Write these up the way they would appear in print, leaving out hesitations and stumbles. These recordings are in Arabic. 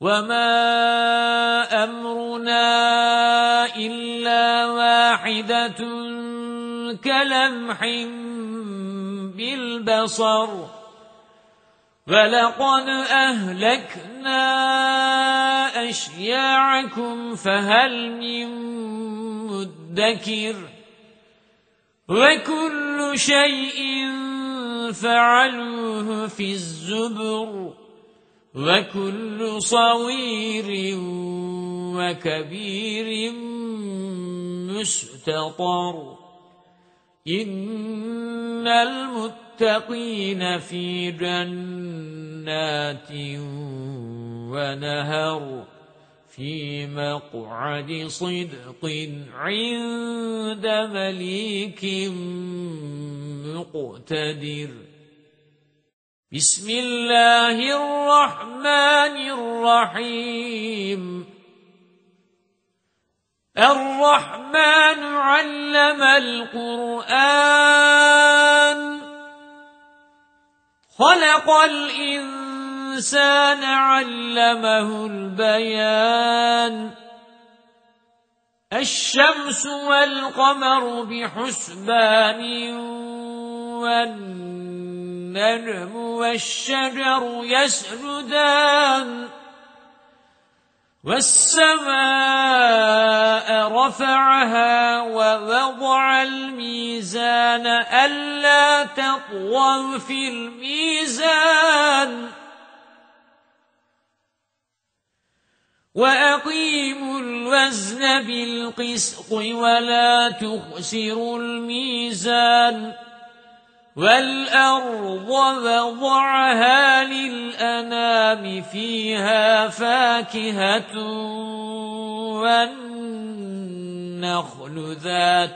وَمَا أَمْرُنَا إِلَّا وَاحِدَةٌ كَلَمْحٍ بِالْبَصَرِ وَلَقَدْ أَهْلَكْنَا أَشْيَاعَكُمْ فَهَلْ مِن مُّدَّكِرٍ وَكُلُّ شَيْءٍ فَعَلُوهُ فِي الزُّبُرِ وَكُلُّ صَغِيرٍ وَكَبِيرٍ مُسْتَطَرٍ إِنَّ الْمُتَّقِينَ فِي جَنَّاتٍ وَنَهَرٍ في مقعد صدق عند مليك مقتدر. بسم الله الرحمن الرحيم. الرحمن علم القرآن خلق الإنسان علمه البيان الشمس والقمر بحسبان والنجم والشجر يسجدان والسماء رفعها ووضع الميزان ألا تطغوا في الميزان وأقيموا الوزن بالقسط ولا تخسروا الميزان والأرض وضعها للأنام فيها فاكهة والنخل ذات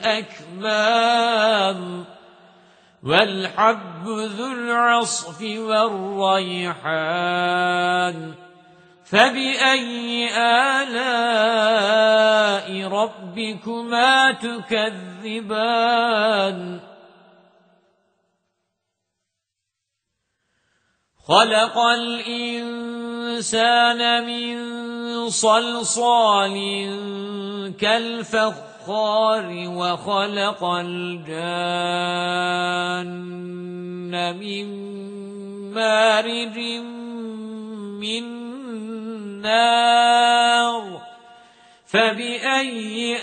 الأكمام والحب ذو العصف والريحان فبأي آلاء ربكما تكذبان خلق الإنسان من صلصال كالفخار وخلق الجان من مارج من نار فبأي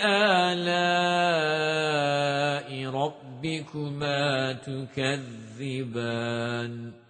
آلاء ربكما تكذبان